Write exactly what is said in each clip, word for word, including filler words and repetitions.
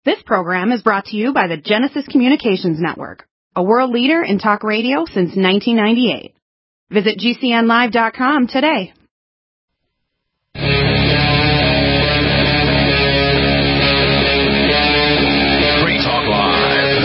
This program is brought to you by the Genesis Communications Network, a world leader in talk radio since nineteen ninety-eight. Visit G C N live dot com today. Free Talk Live.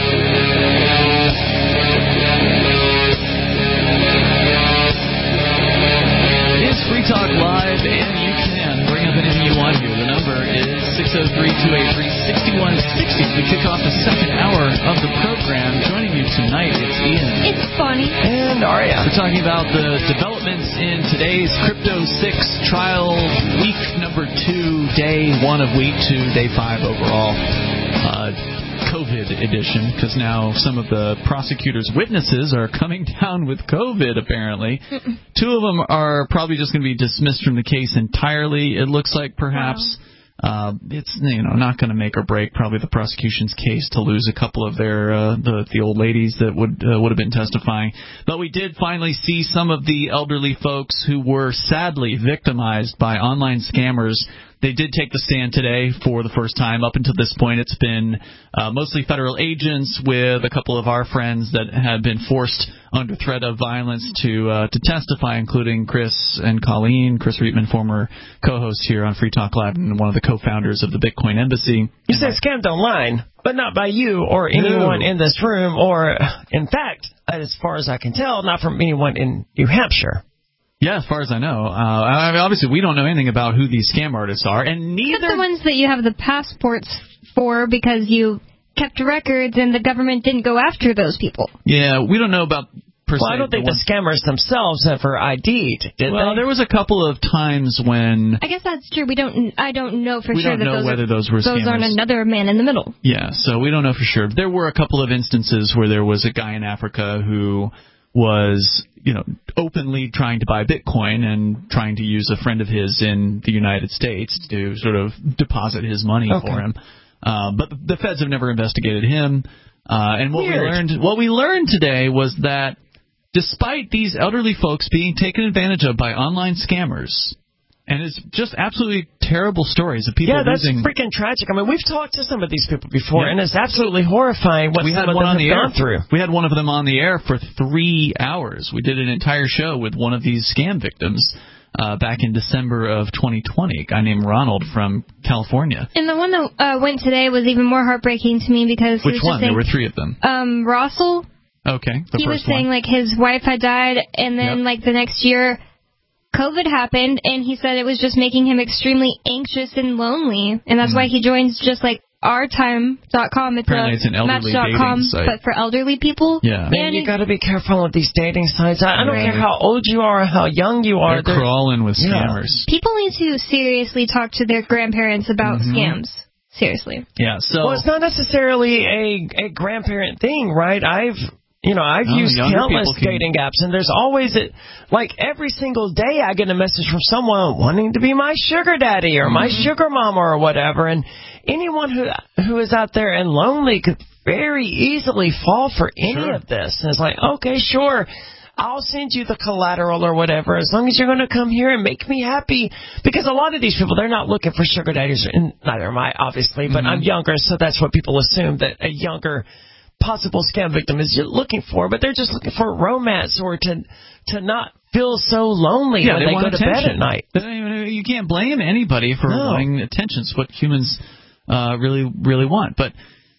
It is Free Talk Live, and you can bring up anything you want here. The number is six oh three, two eight three, six one six oh. We kick off the second hour of the program. Joining you tonight, it's Ian. It's Bonnie. And Aria. We're talking about the developments in today's Crypto six trial, week number two, day one of week two, day five overall. Uh, COVID edition, because now some of the prosecutors' witnesses are coming down with COVID, apparently. Mm-mm. Two of them are probably just going to be dismissed from the case entirely, it looks like, perhaps. Wow. Uh, it's you know not going to make or break probably the prosecution's case to lose a couple of their uh, the the old ladies that would uh, would have been testifying. But we did finally see some of the elderly folks who were sadly victimized by online scammers. They did take the stand today for the first time. Up until this point, it's been uh, mostly federal agents with a couple of our friends that had been forced under threat of violence to uh, to testify, including Chris and Colleen. Chris Reitman, former co-host here on Free Talk Live and one of the co-founders of the Bitcoin Embassy. You said scammed online, but not by you or anyone no. in this room, or, in fact, as far as I can tell, not from anyone in New Hampshire. Yeah, as far as I know. Uh, I mean, obviously, we don't know anything about who these scam artists are, and neither... Except the ones that you have the passports for because you kept records and the government didn't go after those people. Yeah, we don't know about... Per well, se, I don't think the, the scammers themselves ever I D'd, did well, they? there was a couple of times when... I guess that's true. We don't. I don't know for we sure don't that know those, whether are, those were those scammers. aren't another man in the middle. Yeah, so we don't know for sure. There were a couple of instances where there was a guy in Africa who was, you know, openly trying to buy Bitcoin and trying to use a friend of his in the United States to sort of deposit his money okay. for him. Uh, but the feds have never investigated him. Uh, and what Weird. we learned, what we learned today was that despite these elderly folks being taken advantage of by online scammers, and it's just absolutely terrible stories of people yeah, that's losing... freaking tragic. I mean, we've talked to some of these people before, yeah. and it's absolutely horrifying what we some had of one them on have the gone air. through. We had one of them on the air for three hours. We did an entire show with one of these scam victims uh, back in December of twenty twenty, a guy named Ronald from California. And the one that uh, went today was even more heartbreaking to me because... Which he was one? Just saying, there were three of them. Um, Russell. Okay, the He first was saying, one. like, his wife had died, and then, yep. like, the next year... COVID happened, and he said it was just making him extremely anxious and lonely, and that's mm. why he joins just like our time dot com. It's Apparently a it's an elderly match dot com, dating site. but for elderly people. Yeah. Man, you got to be careful with these dating sites. I, I don't right. care how old you are or how young you are. They're, they're crawling with scammers. Yeah. People need to seriously talk to their grandparents about mm-hmm. scams. Seriously. Yeah. So. Well, it's not necessarily a, a grandparent thing, right? I've... You know, I've oh, used countless can... dating apps, and there's always, a, like, every single day I get a message from someone wanting to be my sugar daddy or mm-hmm. my sugar mama or whatever, and anyone who who is out there and lonely could very easily fall for any sure. of this. And it's like, okay, sure, I'll send you the collateral or whatever, as long as you're going to come here and make me happy. Because a lot of these people, they're not looking for sugar daddies, and neither am I, obviously, but mm-hmm. I'm younger, so that's what people assume, that a younger possible scam victim is looking for, but they're just looking for romance or to to not feel so lonely yeah, when they, they want go attention. to bed at night. You can't blame anybody for no. wanting attention. It's what humans uh, really, really want. But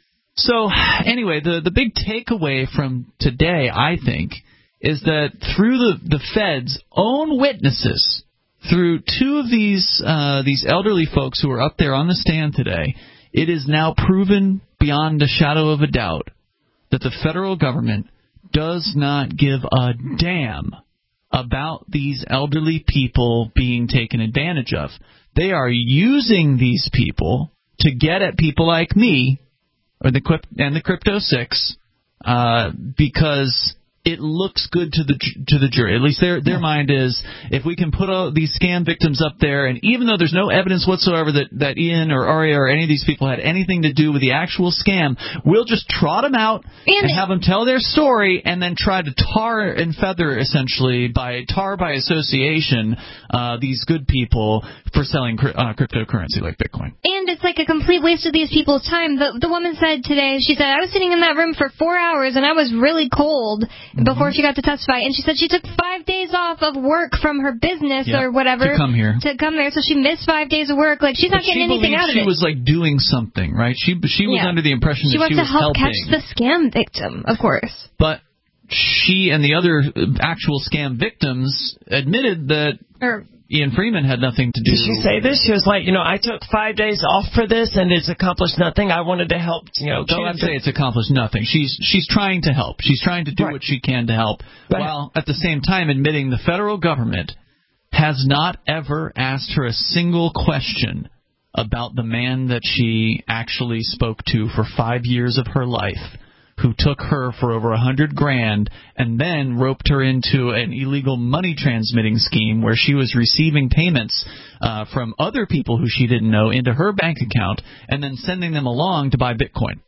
so anyway, the the big takeaway from today, I think, is that through the the Fed's own witnesses, through two of these uh, these elderly folks who are up there on the stand today, it is now proven beyond a shadow of a doubt that the federal government does not give a damn about these elderly people being taken advantage of. They are using these people to get at people like me or the and the Crypto six uh, because it looks good to the to the jury. At least their their yeah. mind is, if we can put all these scam victims up there, and even though there's no evidence whatsoever that, that Ian or Aria or any of these people had anything to do with the actual scam, we'll just trot them out and, and have them tell their story, and then try to tar and feather, essentially, by tar by association, uh, these good people for selling cri- uh, cryptocurrency like Bitcoin. And it's like a complete waste of these people's time. The, the woman said today, she said, I was sitting in that room for four hours, and I was really cold mm-hmm. before she got to testify. And she said she took five days off of work from her business yeah, or whatever. To come here. To come there, so she missed five days of work. Like, she's not but getting she anything out of she it. She was, like, doing something, right? She she was yeah. under the impression she that she was helping. helping. She wants to help catch the scam victim, of course. But she and the other actual scam victims admitted that or, Ian Freeman had nothing to do. Did she say this? She was like, you know, I took five days off for this, and it's accomplished nothing. I wanted to help, you know. Don't say it's accomplished nothing. She's she's trying to help. She's trying to do right. what she can to help, right. while at the same time admitting the federal government has not ever asked her a single question about the man that she actually spoke to for five years of her life, who took her for over a hundred grand and then roped her into an illegal money transmitting scheme where she was receiving payments uh, from other people who she didn't know into her bank account and then sending them along to buy Bitcoin.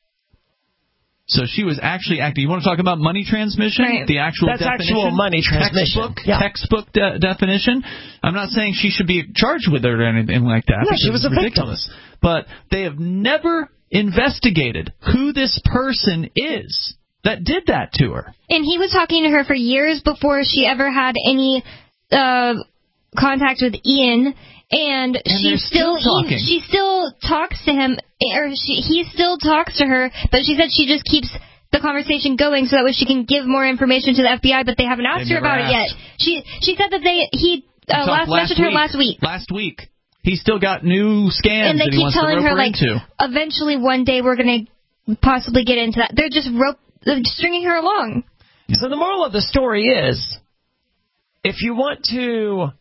So she was actually acting. You want to talk about money transmission? Right. The actual That's definition? actual money transmission. Textbook, yeah. textbook de- definition. I'm not saying she should be charged with it or anything like that. No, she was a ridiculous. Victim. But they have never investigated who this person is that did that to her. And he was talking to her for years before she ever had any uh, contact with Ian. And, and she still, still he, she still talks to him, or she, he still talks to her, but she said she just keeps the conversation going so that way she can give more information to the F B I, but they haven't asked They've her about asked. it yet. She she said that they he uh, last, last messaged her week. last week. Last week. He's still got new scams and they that he keep wants telling to rope her, her like, into. Eventually one day we're going to possibly get into that. They're just rope, they're stringing her along. So the moral of the story is, if you want to...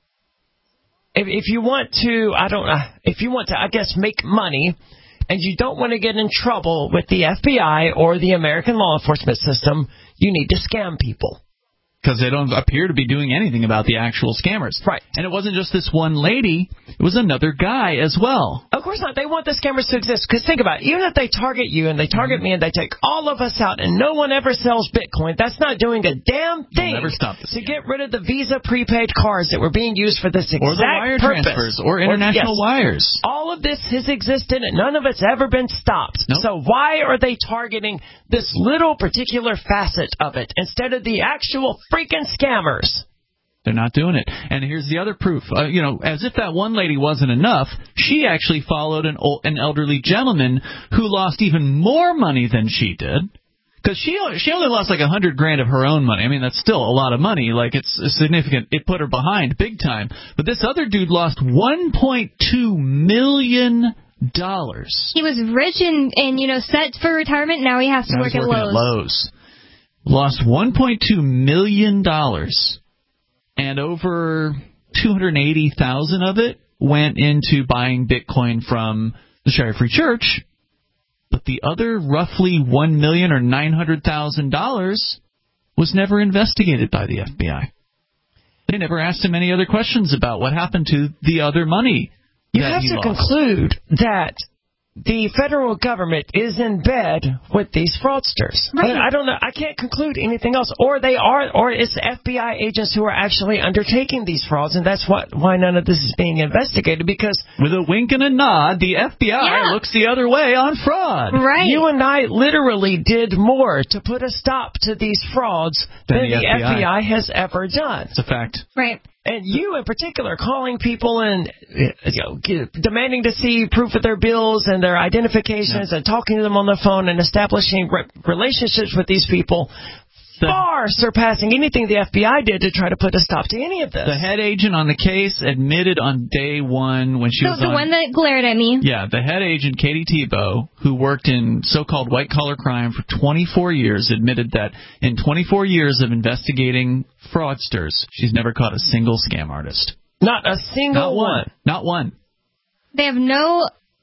If, if you want to, I don't know, if you want to, I guess, make money, and you don't want to get in trouble with the F B I or the American law enforcement system, you need to scam people. Because they don't appear to be doing anything about the actual scammers. Right. And it wasn't just this one lady. It was another guy as well. Of course not. They want the scammers to exist. Because think about it. Even if they target you and they target me and they take all of us out and no one ever sells Bitcoin, that's not doing a damn thing never stop the to get rid of the Visa prepaid cards that were being used for this exact or the wire purpose. transfers or international or, yes, wires. All of this has existed and none of it's ever been stopped. Nope. So why are they targeting this little particular facet of it instead of the actual freaking scammers? They're not doing it. And here's the other proof. Uh, you know, as if that one lady wasn't enough, she actually followed an old, an elderly gentleman who lost even more money than she did. Because she she only lost like a hundred grand of her own money. I mean, that's still a lot of money. Like, it's significant. It put her behind big time. But this other dude lost one point two million dollars. He was rich and, and you know, set for retirement. Now he has to now work he's at Lowe's. At Lowe's. Lost one point two million dollars, and over two hundred eighty thousand dollars of it went into buying Bitcoin from the Shire Free Church, but the other roughly one million dollars or nine hundred thousand dollars was never investigated by the F B I. They never asked him any other questions about what happened to the other money. You have to lost. conclude that the federal government is in bed with these fraudsters. Right. I, I don't know. I can't conclude anything else. Or they are, or it's F B I agents who are actually undertaking these frauds, and that's what why none of this is being investigated. Because with a wink and a nod, the F B I yeah. looks the other way on fraud. Right. You and I literally did more to put a stop to these frauds than, than the, the F B I. F B I has ever done. It's a fact. Right. And you, in particular, calling people and you know, demanding to see proof of their bills and their identifications yeah. and talking to them on the phone and establishing re- relationships with these people, the, far surpassing anything the F B I did to try to put a stop to any of this. The head agent on the case admitted on day one when she so was the on... the one that glared at me. Yeah, the head agent, Katie Tebow, who worked in so-called white-collar crime for twenty-four years, admitted that in twenty-four years of investigating fraudsters, she's never caught a single scam artist. Not a single Not one. one. Not one. They have no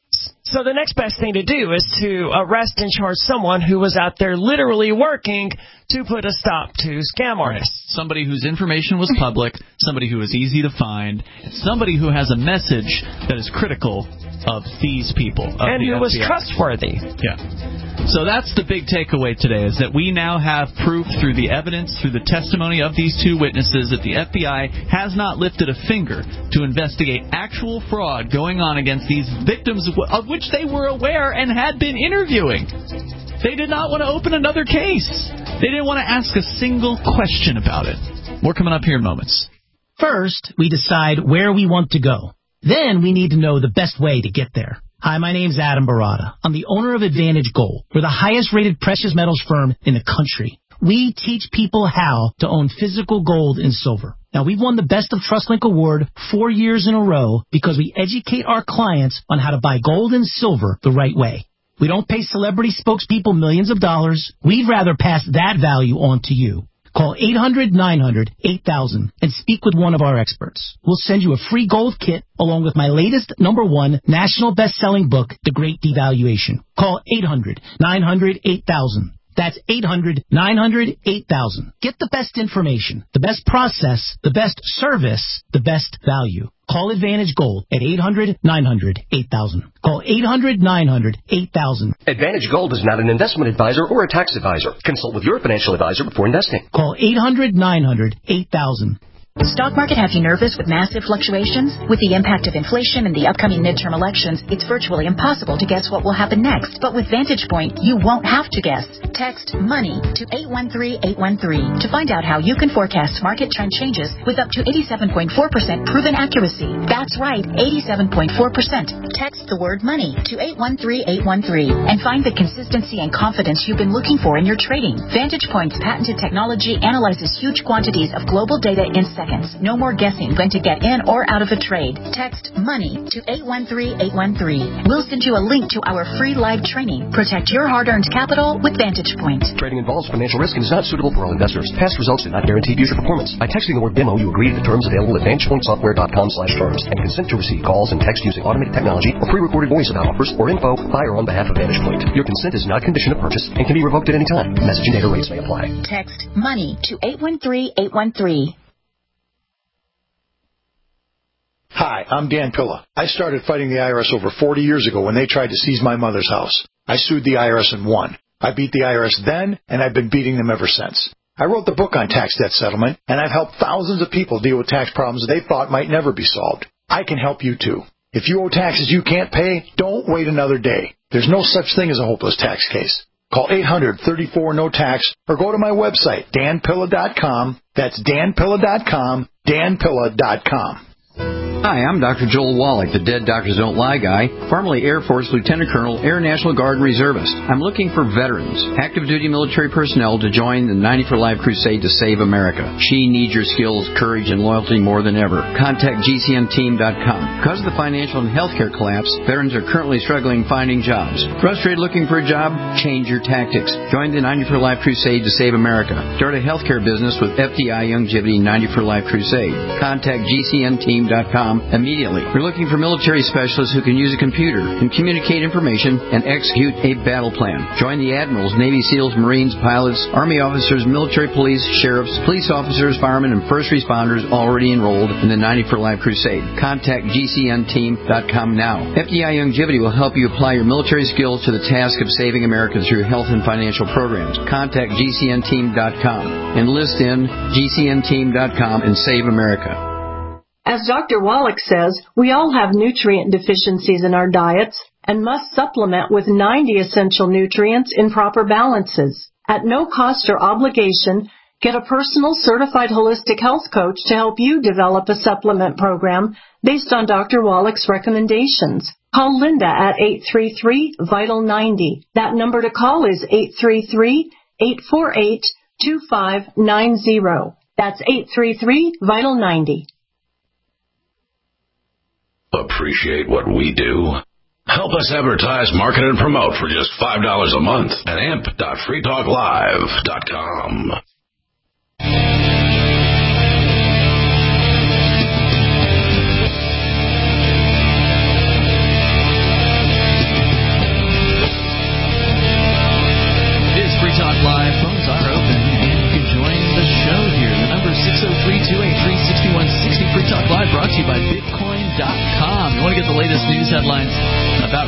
So the next best thing to do is to arrest and charge someone who was out there literally working to put a stop to scam artists. Right. Somebody whose information was public, somebody who was easy to find, somebody who has a message that is critical of these people. Of and the who F B I. was trustworthy. Yeah. So that's the big takeaway today, is that we now have proof through the evidence, through the testimony of these two witnesses, that the F B I has not lifted a finger to investigate actual fraud going on against these victims of which they were aware and had been interviewing. They did not want to open another case. They didn't want to ask a single question about it. More coming up here in moments. First, we decide where we want to go. Then we need to know the best way to get there. Hi, my name's Adam Barada. I'm the owner of Advantage Gold. We're the highest-rated precious metals firm in the country. We teach people how to own physical gold and silver. Now, we've won the Best of TrustLink Award four years in a row because we educate our clients on how to buy gold and silver the right way. We don't pay celebrity spokespeople millions of dollars. We'd rather pass that value on to you. Call eight hundred nine hundred eight thousand and speak with one of our experts. We'll send you a free gold kit along with my latest number one national best-selling book, The Great Devaluation. Call eight hundred nine hundred eight thousand. That's eight hundred nine hundred eight thousand. Get the best information, the best process, the best service, the best value. Call Advantage Gold at eight hundred nine hundred eight thousand. Call eight hundred nine hundred eight thousand. Advantage Gold is not an investment advisor or a tax advisor. Consult with your financial advisor before investing. Call eight hundred nine hundred eight thousand. The stock market have you nervous with massive fluctuations? With the impact of inflation and the upcoming midterm elections, it's virtually impossible to guess what will happen next. But with Vantage Point, you won't have to guess. Text MONEY to eight one three eight one three to find out how you can forecast market trend changes with up to eighty-seven point four percent proven accuracy. That's right, eighty-seven point four percent. Text the word MONEY to eight one three eight one three and find the consistency and confidence you've been looking for in your trading. Vantage Point's patented technology analyzes huge quantities of global data in seconds. No more guessing when to get in or out of a trade. Text MONEY to eight one three eight one three. We'll send you a link to our free live training. Protect your hard-earned capital with Vantage Point. Trading involves financial risk and is not suitable for all investors. Past results do not guarantee future performance. By texting the word demo, you agree to the terms available at vantage point software dot com slash terms and consent to receive calls and text using automated technology or pre-recorded voice about offers or info by or on behalf of Vantage Point. Your consent is not a condition of purchase and can be revoked at any time. Message and data rates may apply. Text MONEY to eight one three eight one three. Hi, I'm Dan Pilla. I started fighting the I R S over forty years ago when they tried to seize my mother's house. I sued the I R S and won. I beat the I R S then, and I've been beating them ever since. I wrote the book on tax debt settlement, and I've helped thousands of people deal with tax problems they thought might never be solved. I can help you too. If you owe taxes you can't pay, don't wait another day. There's no such thing as a hopeless tax case. Call eight hundred thirty-four no tax or go to my website, dan pilla dot com. That's dan pilla dot com, dan pilla dot com. Hi, I'm Doctor Joel Wallach, the Dead Doctors Don't Lie guy, formerly Air Force Lieutenant Colonel, Air National Guard Reservist. I'm looking for veterans, active duty military personnel to join the ninety for Life crusade to save America. She needs your skills, courage, and loyalty more than ever. Contact G C N team dot com. Because of the financial and healthcare collapse, veterans are currently struggling finding jobs. Frustrated looking for a job? Change your tactics. Join the ninety for Life crusade to save America. Start a healthcare business with F D I Youngevity ninety for Life crusade. Contact G C N team dot com immediately. We're looking for military specialists who can use a computer and communicate information and execute a battle plan. Join the admirals, Navy SEALs, Marines, pilots, Army officers, military police, sheriffs, police officers, firemen, and first responders already enrolled in the ninety for Life crusade. Contact G C N team dot com now. F D I Youngevity will help you apply your military skills to the task of saving America through health and financial programs. Contact G C N team dot com. Enlist in G C N team dot com and save America. As Doctor Wallach says, we all have nutrient deficiencies in our diets and must supplement with ninety essential nutrients in proper balances. At no cost or obligation, get a personal certified holistic health coach to help you develop a supplement program based on Doctor Wallach's recommendations. Call Linda at eight three three, vital ninety. That number to call is eight three three, eight four eight, two five nine zero. That's eight three three, vital ninety. Appreciate what we do? Help us advertise, market, and promote for just five dollars a month at amp dot free talk live dot com.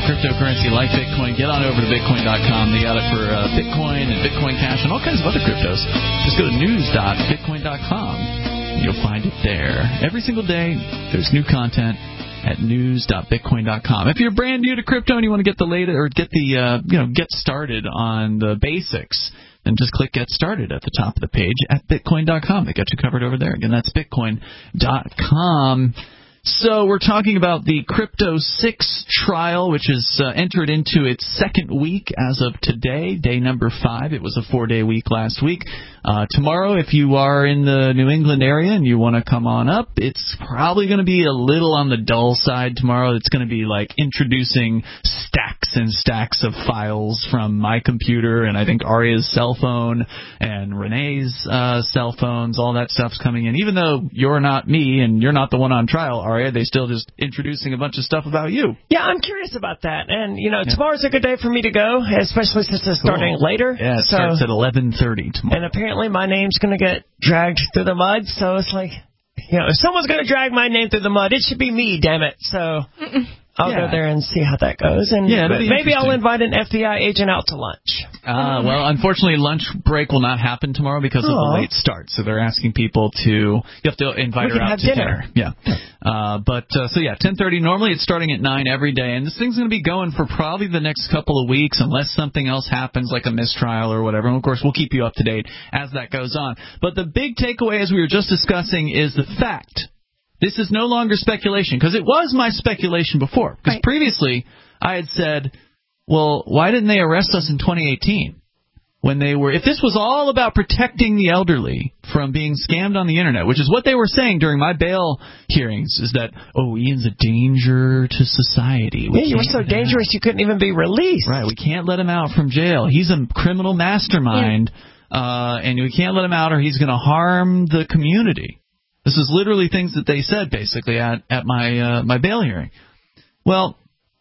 cryptocurrency like Bitcoin, get on over to Bitcoin dot com. They got it for uh, Bitcoin and Bitcoin Cash and all kinds of other cryptos. Just go to news dot bitcoin dot com. You'll find it there. Every single day, there's new content at news dot bitcoin dot com. If you're brand new to crypto and you want to get the latest or get the uh, you know get started on the basics, then just click Get Started at the top of the page at bitcoin dot com. They got you covered over there. Again, that's bitcoin dot com. So we're talking about the Crypto six trial, which has uh, entered into its second week as of today, day number five. It was a four-day week last week. Uh, tomorrow, if you are in the New England area and you want to come on up, it's probably going to be a little on the dull side tomorrow. It's going to be like introducing stacks and stacks of files from my computer and I think Aria's cell phone and Renee's uh, cell phones. All that stuff's coming in. Even though you're not me and you're not the one on trial, Aria, they still just introducing a bunch of stuff about you. Yeah, I'm curious about that. And, you know, yeah. tomorrow's a good day for me to go, especially since it's starting cool. later. Yeah, it so, starts at eleven thirty tomorrow. And apparently my name's going to get dragged through the mud, so it's like, you know, if someone's going to drag my name through the mud, it should be me, damn it. So I'll yeah. go there and see how that goes. And yeah, maybe I'll invite an F B I agent out to lunch. Uh, well, unfortunately, lunch break will not happen tomorrow because Aww. of the late start. So they're asking people to, you have to invite we her out have to dinner. dinner. Yeah. Uh, but, uh, so yeah, ten thirty. Normally it's starting at nine every day. And this thing's going to be going for probably the next couple of weeks unless something else happens like a mistrial or whatever. And, of course, we'll keep you up to date as that goes on. But the big takeaway, as we were just discussing, is the fact this is no longer speculation, because it was my speculation before. Because right. previously I had said, well, why didn't they arrest us in twenty eighteen? When they were, if this was all about protecting the elderly from being scammed on the internet, which is what they were saying during my bail hearings, is that, oh, Ian's a danger to society. We yeah, you were so dangerous you couldn't even be released. Right, we can't let him out from jail. He's a criminal mastermind, yeah. uh, and we can't let him out or he's going to harm the community. This is literally things that they said, basically, at, at my uh, my bail hearing. Well,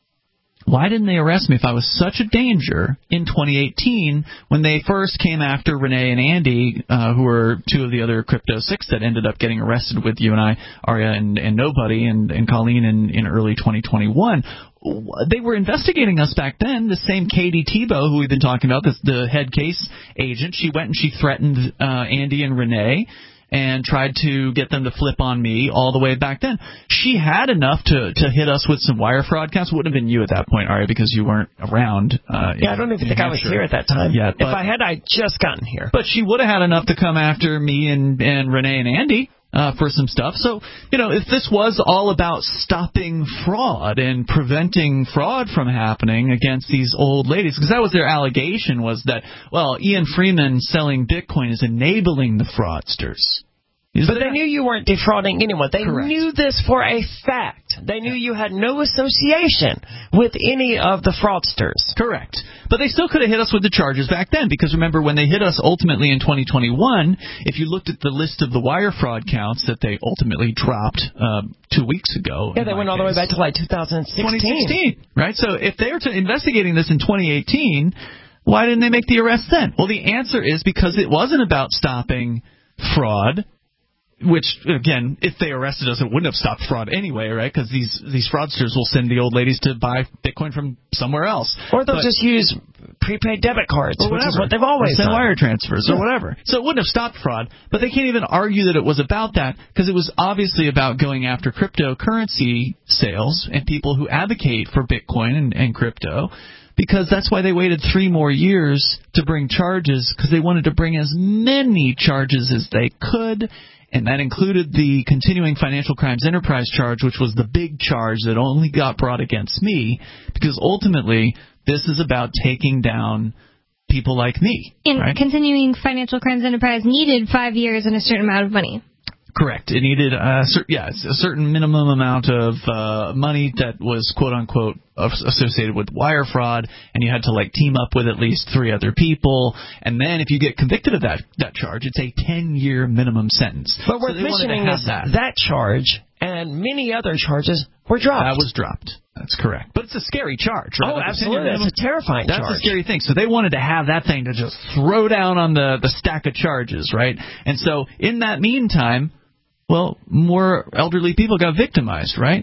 why didn't they arrest me if I was such a danger in twenty eighteen when they first came after Renee and Andy, uh, who were two of the other Crypto six that ended up getting arrested with you and I, Aria and, and Nobody, and, and Colleen in, in early twenty twenty-one? They were investigating us back then. The same Katie Tebow, who we've been talking about, this, the head case agent, she went and she threatened uh, Andy and Renee and tried to get them to flip on me all the way back then. She had enough to, to hit us with some wire fraud counts. Wouldn't have been you at that point, Aria, because you weren't around. Uh, yeah, I don't even think I was here at that time. Yeah, if I had, I'd just gotten here. But she would have had enough to come after me and, and Renee and Andy. Uh, for some stuff. So, you know, if this was all about stopping fraud and preventing fraud from happening against these old ladies, because that was their allegation, was that, well, Ian Freeman selling Bitcoin is enabling the fraudsters. Is but they knew you weren't defrauding anyone. They Correct. knew this for a fact. They knew you had no association with any of the fraudsters. Correct. But they still could have hit us with the charges back then, because remember, when they hit us ultimately in twenty twenty-one, if you looked at the list of the wire fraud counts that they ultimately dropped um, two weeks ago. Yeah, they went all case, the way back to like two thousand sixteen. twenty sixteen, right? So if they were to investigating this in twenty eighteen, why didn't they make the arrest then? Well, the answer is because it wasn't about stopping fraud. Which, again, if they arrested us, it wouldn't have stopped fraud anyway, right? Because these these fraudsters will send the old ladies to buy Bitcoin from somewhere else. Or they'll but, just use prepaid debit cards, which is what they've always or send done. wire transfers yeah. or whatever. So it wouldn't have stopped fraud. But they can't even argue that it was about that, because it was obviously about going after cryptocurrency sales and people who advocate for Bitcoin and, and crypto. Because that's why they waited three more years to bring charges, because they wanted to bring as many charges as they could. And that included the continuing financial crimes enterprise charge, which was the big charge that only got brought against me, because ultimately this is about taking down people like me. And right? continuing financial crimes enterprise needed five years and a certain amount of money. Correct. It needed a, cer- yeah, a certain minimum amount of uh, money that was, quote-unquote, associated with wire fraud, and you had to, like, team up with at least three other people. And then if you get convicted of that that charge, it's a ten-year minimum sentence. But worth so mentioning is that. that charge and many other charges were dropped. That was dropped. That's correct. But it's a scary charge, right? Oh, absolutely. That's a terrifying That's charge. That's a scary thing. So they wanted to have that thing to just throw down on the, the stack of charges, right? And so in that meantime, well, more elderly people got victimized, right?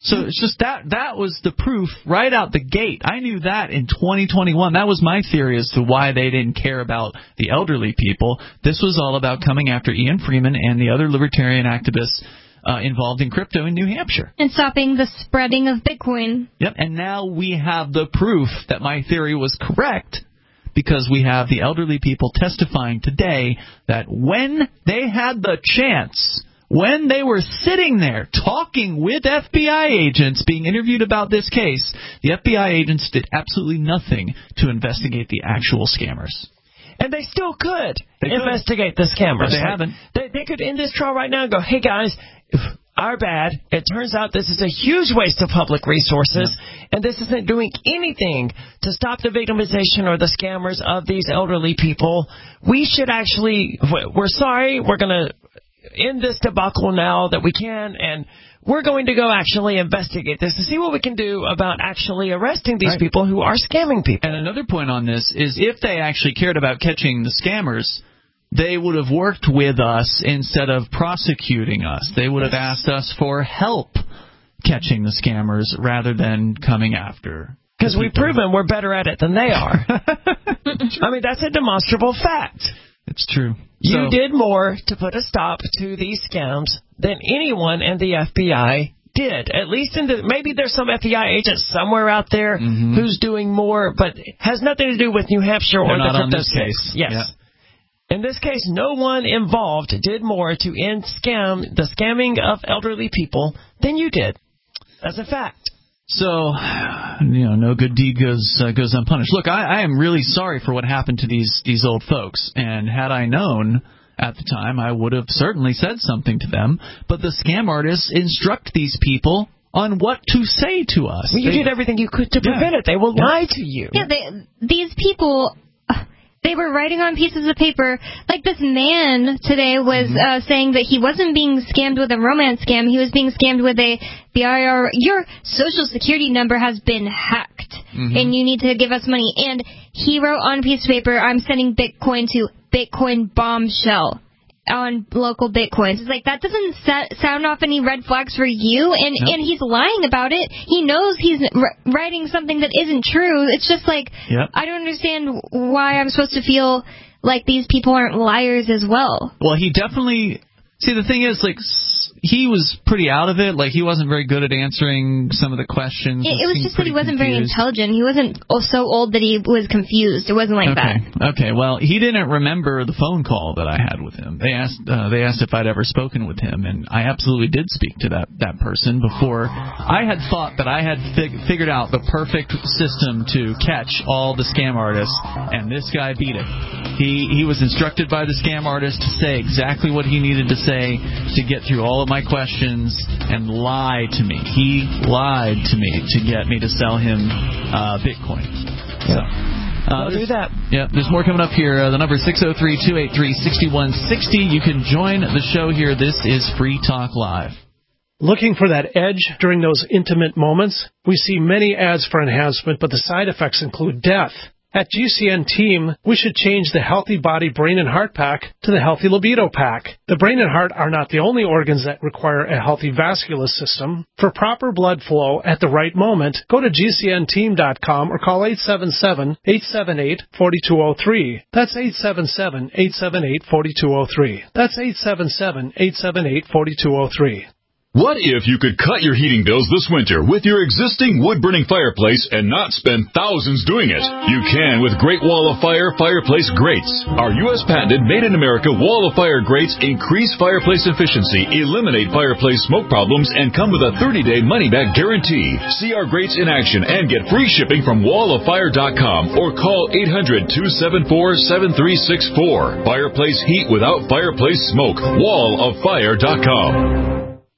So it's just that that was the proof right out the gate. I knew that in twenty twenty-one. That was my theory as to why they didn't care about the elderly people. This was all about coming after Ian Freeman and the other libertarian activists uh, involved in crypto in New Hampshire. And stopping the spreading of Bitcoin. Yep, and now we have the proof that my theory was correct, because we have the elderly people testifying today that when they had the chance, when they were sitting there talking with F B I agents being interviewed about this case, the F B I agents did absolutely nothing to investigate the actual scammers. And they still could they investigate could. the scammers. But they like, haven't. They, they could end this trial right now and go, hey, guys, our bad. It turns out this is a huge waste of public resources, yeah. and this isn't doing anything to stop the victimization or the scammers of these elderly people. We should actually, we're sorry, we're going to end this debacle now that we can, and we're going to go actually investigate this to see what we can do about actually arresting these right. people who are scamming people. And another point on this is if they actually cared about catching the scammers, they would have worked with us instead of prosecuting us. They would have asked us for help catching the scammers rather than coming after. Because we've proven we're better at it than they are. I mean, that's a demonstrable fact. It's true. You so, did more to put a stop to these scams than anyone in the F B I did. At least in the, maybe there's some F B I agent somewhere out there mm-hmm. who's doing more, but has nothing to do with New Hampshire They're or not the on this case. Yes. Yeah. In this case, no one involved did more to end scam the scamming of elderly people than you did. That's a fact. So, you know, no good deed goes uh, goes unpunished. Look, I, I am really sorry for what happened to these these old folks, and had I known at the time, I would have certainly said something to them. But the scam artists instruct these people on what to say to us. Well, you they, did everything you could to prevent yeah. it. They will yeah. lie to you. Yeah, they, these people... They were writing on pieces of paper. Like this man today was mm-hmm. uh, saying that he wasn't being scammed with a romance scam. He was being scammed with a the I R S. Your social security number has been hacked, mm-hmm. and you need to give us money. And he wrote on a piece of paper, "I'm sending Bitcoin to Bitcoin bombshell on local Bitcoins." It's like, that doesn't set, sound off any red flags for you, and nope. and he's lying about it. He knows he's r- writing something that isn't true. It's just like, yep. I don't understand why I'm supposed to feel like these people aren't liars as well. Well, he definitely... See, the thing is, like, he was pretty out of it. Like, he wasn't very good at answering some of the questions. It, it was just that he wasn't confused. very intelligent. He wasn't so old that he was confused. It wasn't like okay. that. Okay, well, he didn't remember the phone call that I had with him. They asked uh, they asked if I'd ever spoken with him, and I absolutely did speak to that, that person before. I had thought that I had fig- figured out the perfect system to catch all the scam artists, and this guy beat it. He, he was instructed by the scam artist to say exactly what he needed to say to get through all of my questions and lie to me. He lied to me to get me to sell him uh, Bitcoin. So, uh, do that. Yeah, there's more coming up here. Uh, the number is six oh three, two eight three, six one six oh. You can join the show here. This is Free Talk Live. Looking for that edge during those intimate moments? We see many ads for enhancement, but the side effects include death. At G C N Team, we should change the Healthy Body, Brain, and Heart Pack to the Healthy Libido Pack. The brain and heart are not the only organs that require a healthy vascular system. For proper blood flow at the right moment, go to G C N team dot com or call eight seven seven, eight seven eight, four two zero three. That's eight seven seven, eight seven eight, four two zero three. That's eight seven seven, eight seven eight, four two zero three. What if you could cut your heating bills this winter with your existing wood-burning fireplace and not spend thousands doing it? You can with Great Wall of Fire Fireplace Grates. Our U S patented made-in-America Wall of Fire grates increase fireplace efficiency, eliminate fireplace smoke problems, and come with a thirty-day money-back guarantee. See our grates in action and get free shipping from wall of fire dot com or call eight hundred, two seven four, seven three six four. Fireplace heat without fireplace smoke. wall of fire dot com.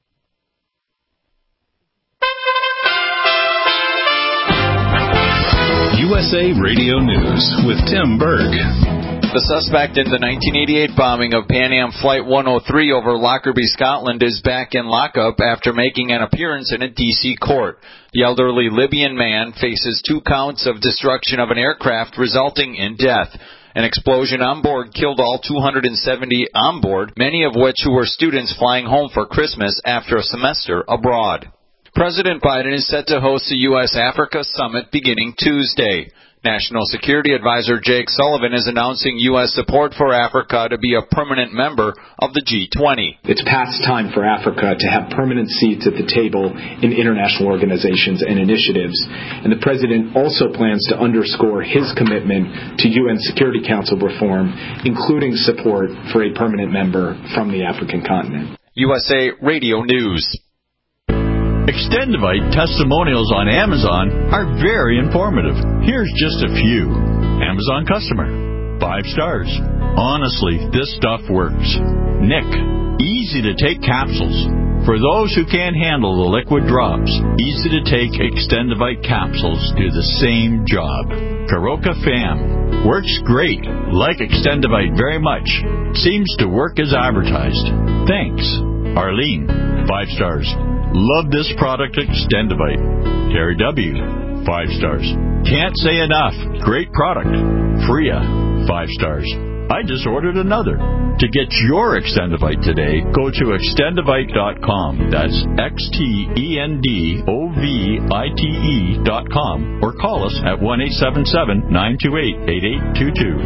U S A Radio News with Tim Berg. The suspect in the nineteen eighty-eight bombing of Pan Am Flight one oh three over Lockerbie, Scotland is back in lockup after making an appearance in a D C court. The elderly Libyan man faces two counts of destruction of an aircraft resulting in death. An explosion on board killed all two hundred seventy on board, many of which who were students flying home for Christmas after a semester abroad. President Biden is set to host the U S Africa Summit beginning Tuesday. National Security Advisor Jake Sullivan is announcing U S support for Africa to be a permanent member of the G twenty. It's past time for Africa to have permanent seats at the table in international organizations and initiatives. And the President also plans to underscore his commitment to U N Security Council reform, including support for a permanent member from the African continent. U S A Radio News. Extendivite testimonials on Amazon are very informative. Here's just a few. Amazon customer. Five stars. Honestly, this stuff works. Nick. Easy to take capsules. For those who can't handle the liquid drops, easy to take Extendivite capsules do the same job. Karoka Fam. Works great. Like Extendivite very much. Seems to work as advertised. Thanks. Arlene. Five stars. Love this product, Extendivite. Terry W. Five stars. Can't say enough. Great product. Freya. Five stars. I just ordered another. To get your Extendivite today, go to extendivite dot com. That's X T E N D O V I T E dot com. Or call us at one eight seven seven, nine two eight, eight eight two two.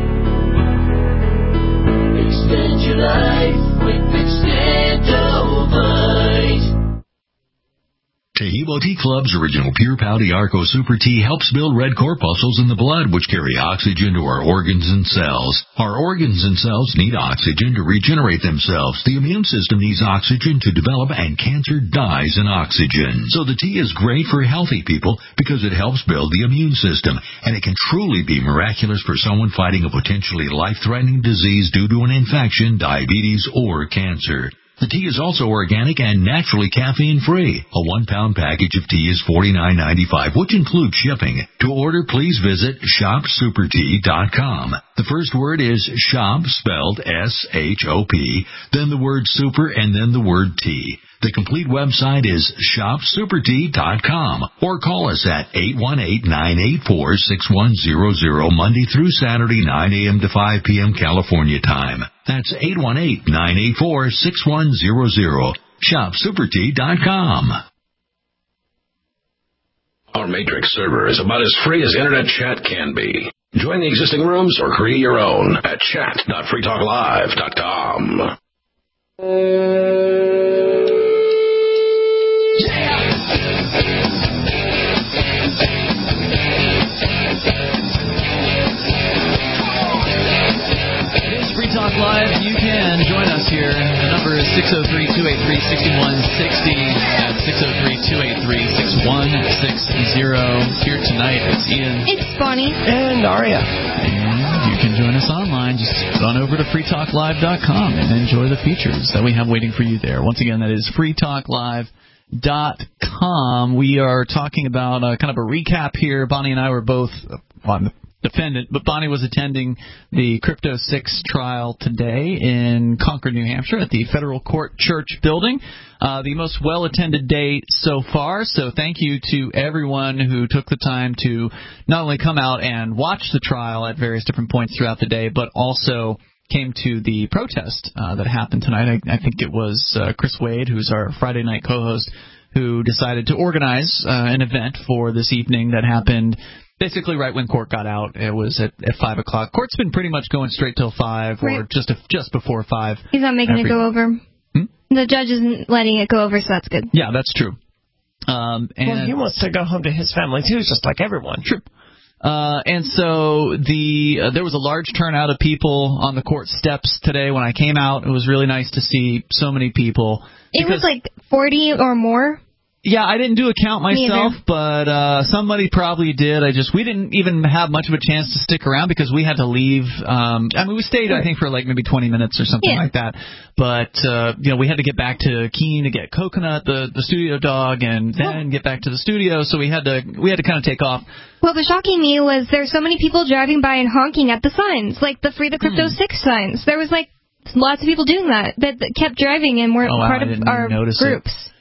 Extend your life with Extendivite. Tehebo Tea Club's original Pure Pouty Arco Super Tea helps build red corpuscles in the blood, which carry oxygen to our organs and cells. Our organs and cells need oxygen to regenerate themselves. The immune system needs oxygen to develop, and cancer dies in oxygen. So the tea is great for healthy people because it helps build the immune system, and it can truly be miraculous for someone fighting a potentially life-threatening disease due to an infection, diabetes, or cancer. The tea is also organic and naturally caffeine-free. A one-pound package of tea is forty-nine ninety-five, which includes shipping. To order, please visit shop super tea dot com. The first word is shop, spelled S H O P, then the word super, and then the word tea. The complete website is shop super tea dot com, or call us at eight one eight, nine eight four, six one zero zero Monday through Saturday, nine a.m. to five p.m. California time. That's eight one eight, nine eight four, six one zero zero. shop super tea dot com. Our Matrix server is about as free as internet chat can be. Join the existing rooms or create your own at chat dot free talk live dot com. Talk Live, you can join us here. The number is six oh three, two eight three, six one six oh. That's six oh three, two eight three, six one six oh. Here tonight, it's Ian. It's Bonnie. And Aria. And you can join us online. Just run over to free talk live dot com and enjoy the features that we have waiting for you there. Once again, that is free talk live dot com. We are talking about uh, kind of a recap here. Bonnie and I were both on the defendant, but Bonnie was attending the Crypto six trial today in Concord, New Hampshire at the Federal Court Church Building. Uh, the most well-attended day so far, so thank you to everyone who took the time to not only come out and watch the trial at various different points throughout the day, but also came to the protest uh, that happened tonight. I, I think it was uh, Chris Wade, who's our Friday night co-host, who decided to organize uh, an event for this evening that happened basically right when court got out. It was at, at five o'clock. Court's been pretty much going straight till five, right, or just a, just before five. He's not making every, it go over. Hmm? The judge isn't letting it go over, so that's good. Yeah, that's true. Um, and well, he wants to go home to his family, too, just like everyone. True. Uh, and so the uh, there was a large turnout of people on the court steps today when I came out. It was really nice to see so many people. It was like forty or more. Yeah, I didn't do a count myself, but uh, somebody probably did. I just we didn't even have much of a chance to stick around because we had to leave. Um, I mean, we stayed, I think, for like maybe twenty minutes or something yeah. like that. But uh, you know, we had to get back to Keene to get Coconut, the the studio dog, and then oh. get back to the studio. So we had to we had to kind of take off. What was shocking me was there's so many people driving by and honking at the signs, like the Free the Crypto hmm. six signs. There was like lots of people doing that that, that kept driving and weren't oh, wow, part of our groups. It.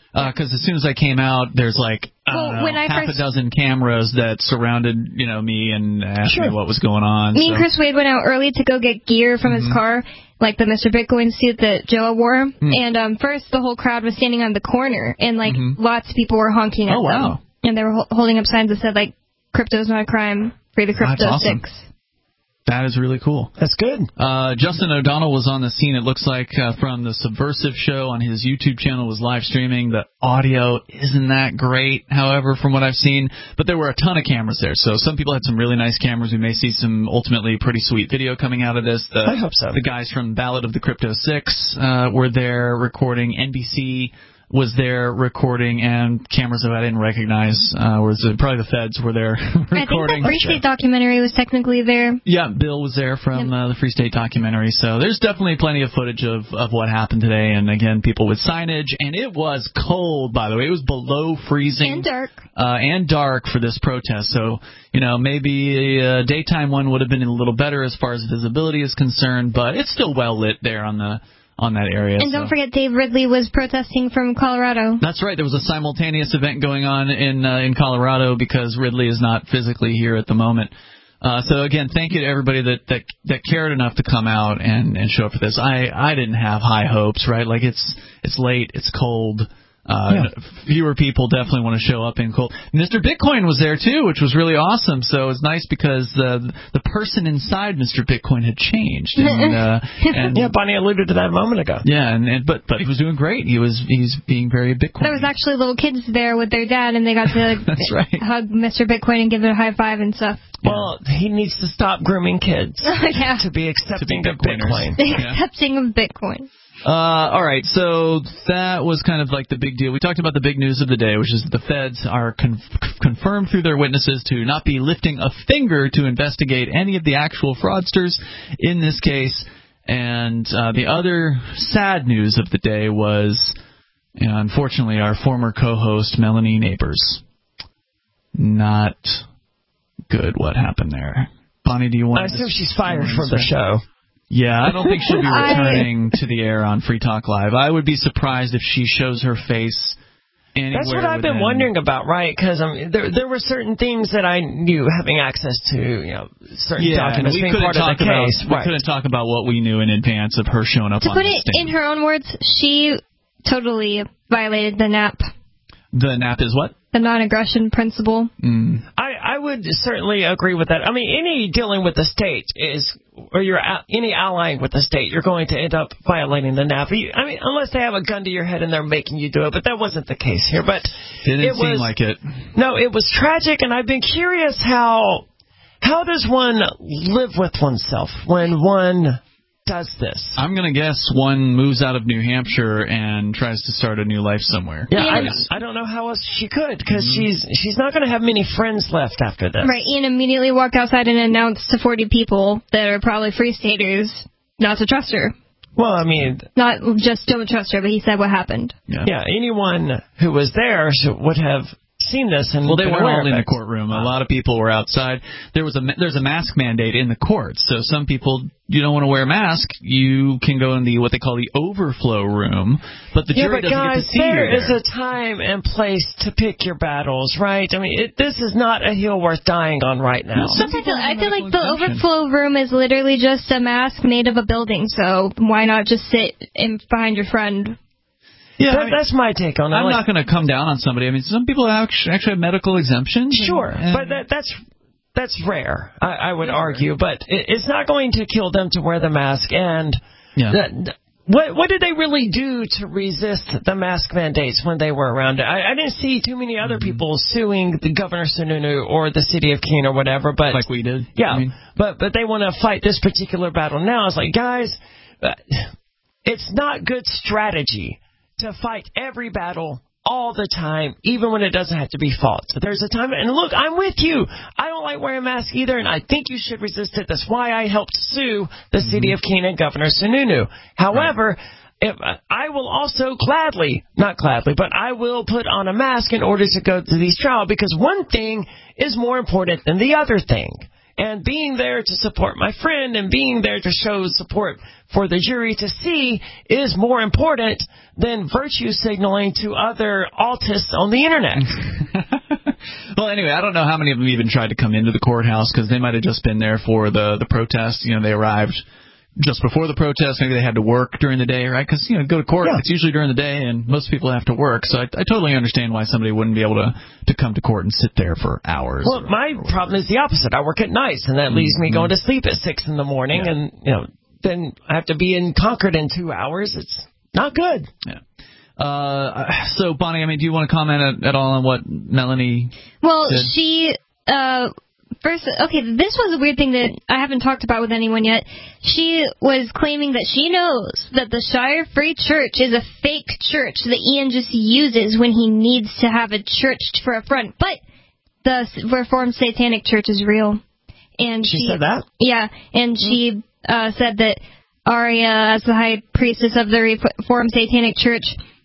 Because uh, as soon as I came out, there's like I well, don't know, when I half first... a dozen cameras that surrounded, you know, me and asked sure. me what was going on. Me so. and Chris Wade went out early to go get gear from mm-hmm. his car, like the Mister Bitcoin suit that Joe wore. Mm. And um, first, the whole crowd was standing on the corner, and like mm-hmm. lots of people were honking at oh, them. Wow. And they were ho- holding up signs that said like, "Crypto's not a crime. Free the Crypto That's awesome. Six." That is really cool. That's good. Uh, Justin O'Donnell was on the scene, it looks like, uh, from the Subversive Show on his YouTube channel, was live streaming. The audio isn't that great, however, from what I've seen. But there were a ton of cameras there. So some people had some really nice cameras. We may see some ultimately pretty sweet video coming out of this. The, I hope so. The guys from Ballad of the Crypto Six uh, were there recording. N B C was there recording, and cameras that I didn't recognize. Uh, was uh, probably the feds were there recording. I think the Free State documentary was technically there. Yeah, Bill was there from uh, the Free State documentary. So there's definitely plenty of footage of, of what happened today. And again, people with signage. And it was cold, by the way. It was below freezing. And dark. Uh, and dark for this protest. So, you know, maybe a, a daytime one would have been a little better as far as visibility is concerned. But it's still well lit there on the on that area. And so. don't forget, Dave Ridley was protesting from Colorado. That's right. There was a simultaneous event going on in uh, in Colorado because Ridley is not physically here at the moment. Uh, so again, thank you to everybody that, that that cared enough to come out and, and show up for this. I, I didn't have high hopes, right? Like it's it's late, it's cold. Uh, yeah. Fewer people definitely want to show up in cold. Mister Bitcoin was there, too, which was really awesome. So it was nice because uh, the person inside Mister Bitcoin had changed. And, uh, and yeah, Bonnie alluded to that a moment ago. Yeah, and, and but but he was doing great. He was he's being very Bitcoin. There was actually little kids there with their dad, and they got to like, That's right. hug Mister Bitcoin and give it a high five and stuff. Well, he needs to stop grooming kids yeah. to be accepting to be of Bitcoin. Yeah. Accepting of Bitcoin. Uh, all right, so that was kind of like the big deal. We talked about the big news of the day, which is that the feds are con- confirmed through their witnesses to not be lifting a finger to investigate any of the actual fraudsters in this case. And uh, the other sad news of the day was, you know, unfortunately, our former co-host, Melanie Neighbors. Not good what happened there. Bonnie, do you want I to... assume she's fired from the show. Yeah, I don't think she'll be returning to the air on Free Talk Live. I would be surprised if she shows her face anywhere. That's what I've been wondering about, right? Because I mean, there there were certain things that I knew having access to, you know, certain yeah, documents we being part talk of the about, case. We right. couldn't talk about what we knew in advance of her showing up to on put the it stand. In her own words, she totally violated the N A P. The N A P is what? The non-aggression principle. Mm. I, I would certainly agree with that. I mean, any dealing with the state is, or you're a, any allying with the state, you're going to end up violating the N A P. I mean, unless they have a gun to your head and they're making you do it, but that wasn't the case here. But Didn't it seem was, like it. No, it was tragic, and I've been curious how how does one live with oneself when one does this? I'm going to guess one moves out of New Hampshire and tries to start a new life somewhere. Yeah, I, I don't know how else she could, because mm-hmm. she's she's not going to have many friends left after this. Right, Ian immediately walked outside and announced to forty people that are probably Free Staters not to trust her. Well, I mean... Not just don't trust her, but he said what happened. Yeah, yeah anyone who was there would have... seen this and well, they weren't all in the it. courtroom. A lot of people were outside. There was a there's a mask mandate in the courts, so some people you don't want to wear a mask. You can go in the what they call the overflow room, but the yeah, jury but doesn't guys, get to see there you. There is a time and place to pick your battles, right? I mean, it, this is not a hill worth dying on right now. No, I feel, I feel like the overflow room is literally just a mask made of a building. So why not just sit in behind your friend? Yeah, that, I mean, that's my take on it. I'm like, not going to come down on somebody. I mean, some people actually have medical exemptions. Sure, and, and but that, that's that's rare, I, I would argue. But it, it's not going to kill them to wear the mask. And yeah. the, what what did they really do to resist the mask mandates when they were around? I, I didn't see too many other mm-hmm. people suing the Governor Sununu or the city of Keene or whatever. But like we did. Yeah, I mean. but but they want to fight this particular battle now. It's like, guys, uh, it's not good strategy to fight every battle all the time, even when it doesn't have to be fought. So there's a time, and look, I'm with you. I don't like wearing a mask either, and I think you should resist it. That's why I helped sue the mm-hmm. city of Keene and Governor Sununu. However, right. if, uh, I will also gladly, not gladly, but I will put on a mask in order to go to these trials, because one thing is more important than the other thing. And being there to support my friend and being there to show support for the jury to see is more important than virtue signaling to other autists on the Internet. Well, anyway, I don't know how many of them even tried to come into the courthouse because they might have just been there for the, the protest. You know, they arrived just before the protest. Maybe they had to work during the day, right? Because, you know, go to court, yeah. It's usually during the day, and most people have to work. So I, I totally understand why somebody wouldn't be able to, to come to court and sit there for hours. Well, or, my or problem is the opposite. I work at night, and that leaves me going to sleep at six in the morning, yeah. and, you know, then I have to be in Concord in two hours. It's not good. Yeah. Uh, so, Bonnie, I mean, do you want to comment at, at all on what Melanie Well, did? she... Uh, First, okay, this was a weird thing that I haven't talked about with anyone yet. She was claiming that she knows that the Shire Free Church is a fake church that Ian just uses when he needs to have a church for a front. But the Reformed Satanic Church is real. And she, she said that? Yeah, and mm-hmm. she uh, said that Aria, as the high priestess of the Reformed Satanic Church,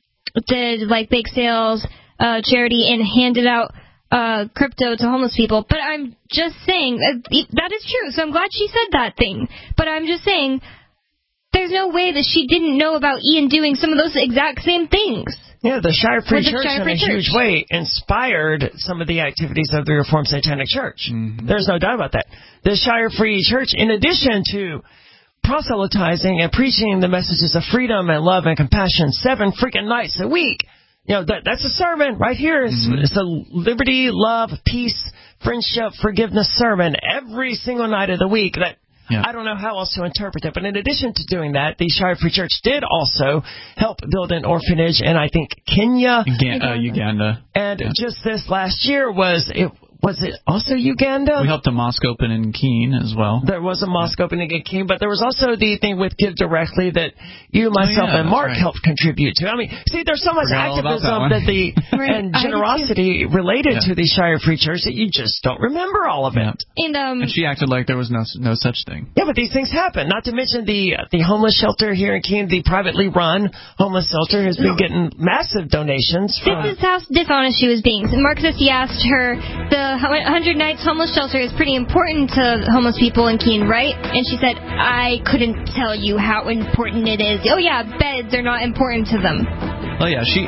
did like bake sales, uh, charity, and handed out Uh, crypto to homeless people. But I'm just saying, uh, that is true, so I'm glad she said that thing. But I'm just saying, there's no way that she didn't know about Ian doing some of those exact same things. Yeah, the Shire Free Church Shire Free in a Church. huge way inspired some of the activities of the Reformed Satanic Church. Mm-hmm. There's no doubt about that. The Shire Free Church, in addition to proselytizing and preaching the messages of freedom and love and compassion seven freaking nights a week, you know, that, that's a sermon right here. It's, mm-hmm. it's a liberty, love, peace, friendship, forgiveness sermon every single night of the week. That yeah. I don't know how else to interpret it. But in addition to doing that, the Shire Free Church did also help build an orphanage in, I think, Kenya. Uga- uh, Uganda. And yeah. just this last year was... it. Was it also Uganda? We helped a mosque open in Keene as well. There was a mosque yeah. opening in Keene, but there was also the thing with Give Directly that you, myself, oh, yeah, and Mark right. helped contribute to. I mean, see, there's so much Forgot activism that, that the and generosity related yeah. to the Shire Free Church that you just don't remember all of it. Yeah. And, um, and she acted like there was no no such thing. Yeah, but these things happen. Not to mention the uh, the homeless shelter here in Keene, the privately run homeless shelter, has been getting massive donations. From this is how dishonest she was being. Mark Sissy asked her, the one hundred nights homeless shelter is pretty important to homeless people in Keene, right? And she said, I couldn't tell you how important it is. Oh, yeah, beds are not important to them. Oh, yeah, she...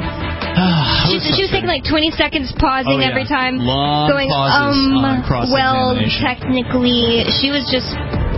Uh, she, she was taking like twenty seconds pausing oh, yeah. every time. Long going, pauses um, on well, cross-examination. technically, she was just...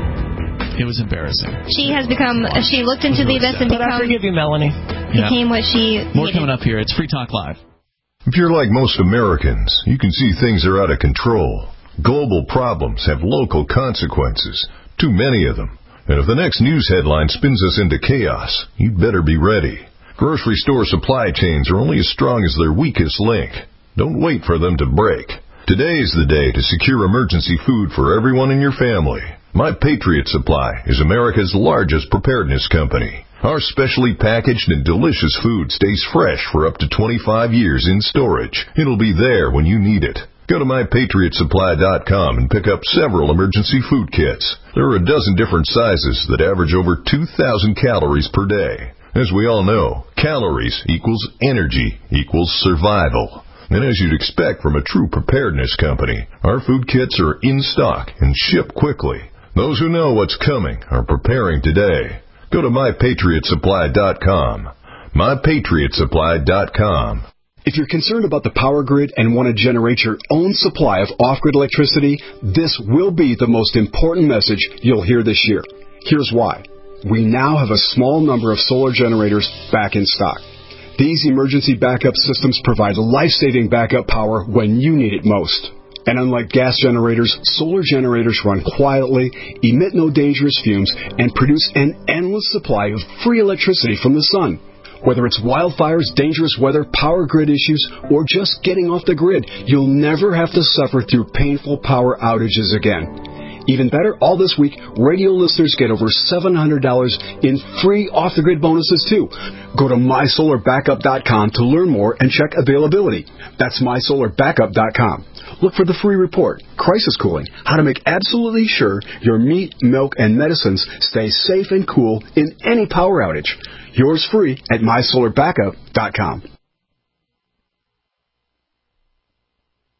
It was embarrassing. She has become... She looked into the abyss and become... But I forgive you, Melanie. Became yeah. what she More needed. coming up here. It's Free Talk Live. If you're like most Americans, you can see things are out of control. Global problems have local consequences, too many of them. And if the next news headline spins us into chaos, you'd better be ready. Grocery store supply chains are only as strong as their weakest link. Don't wait for them to break. Today is the day to secure emergency food for everyone in your family. My Patriot Supply is America's largest preparedness company. Our specially packaged and delicious food stays fresh for up to twenty-five years in storage. It'll be there when you need it. Go to my patriot supply dot com and pick up several emergency food kits. There are a dozen different sizes that average over two thousand calories per day. As we all know, calories equals energy equals survival. And as you'd expect from a true preparedness company, our food kits are in stock and ship quickly. Those who know what's coming are preparing today. Go to my patriot supply dot com. my patriot supply dot com. If you're concerned about the power grid and want to generate your own supply of off-grid electricity, this will be the most important message you'll hear this year. Here's why. We now have a small number of solar generators back in stock. These emergency backup systems provide life-saving backup power when you need it most. And unlike gas generators, solar generators run quietly, emit no dangerous fumes, and produce an endless supply of free electricity from the sun. Whether it's wildfires, dangerous weather, power grid issues, or just getting off the grid, you'll never have to suffer through painful power outages again. Even better, all this week, radio listeners get over seven hundred dollars in free off-the-grid bonuses, too. Go to my solar backup dot com to learn more and check availability. That's my solar backup dot com. Look for the free report, Crisis Cooling, how to make absolutely sure your meat, milk, and medicines stay safe and cool in any power outage. Yours free at my solar backup dot com.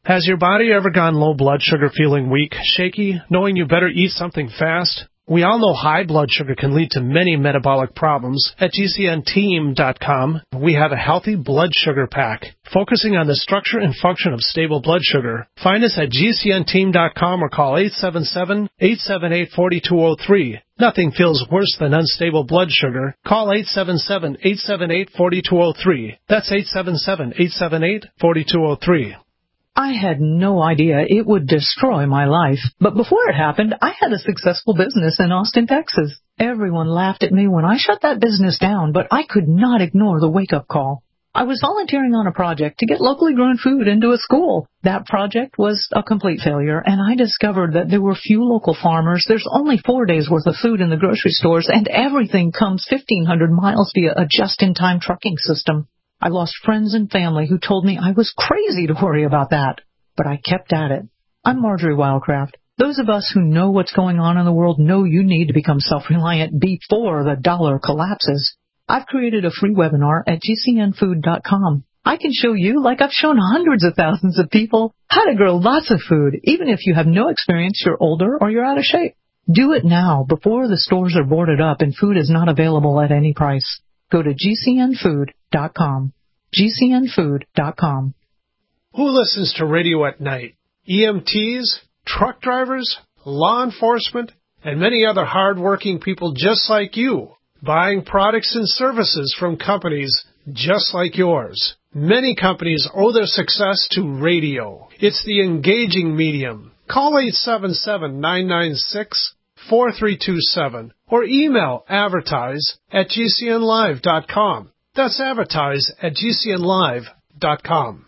Has your body ever gone low blood sugar, feeling weak, shaky, knowing you better eat something fast? We all know high blood sugar can lead to many metabolic problems. At G C N team dot com, we have a healthy blood sugar pack, focusing on the structure and function of stable blood sugar. Find us at G C N team dot com or call eight seven seven, eight seven eight, four two zero three. Nothing feels worse than unstable blood sugar. Call eight seven seven, eight seven eight, four two zero three. That's eight seven seven, eight seven eight, four two zero three. I had no idea it would destroy my life. But before it happened, I had a successful business in Austin, Texas. Everyone laughed at me when I shut that business down, but I could not ignore the wake-up call. I was volunteering on a project to get locally grown food into a school. That project was a complete failure, and I discovered that there were few local farmers. There's only four days' worth of food in the grocery stores, and everything comes fifteen hundred miles via a just-in-time trucking system. I lost friends and family who told me I was crazy to worry about that, but I kept at it. I'm Marjorie Wildcraft. Those of us who know what's going on in the world know you need to become self-reliant before the dollar collapses. I've created a free webinar at G C N food dot com. I can show you, like I've shown hundreds of thousands of people, how to grow lots of food, even if you have no experience, you're older, or you're out of shape. Do it now before the stores are boarded up and food is not available at any price. Go to G C N food dot com. G C N food dot com. Who listens to radio at night? E M Ts, truck drivers, law enforcement, and many other hard-working people just like you, buying products and services from companies just like yours. Many companies owe their success to radio. It's the engaging medium. Call eight seven seven, nine nine six, four three two seven or email advertise at G C N live dot com. That's advertise at G C N live dot com.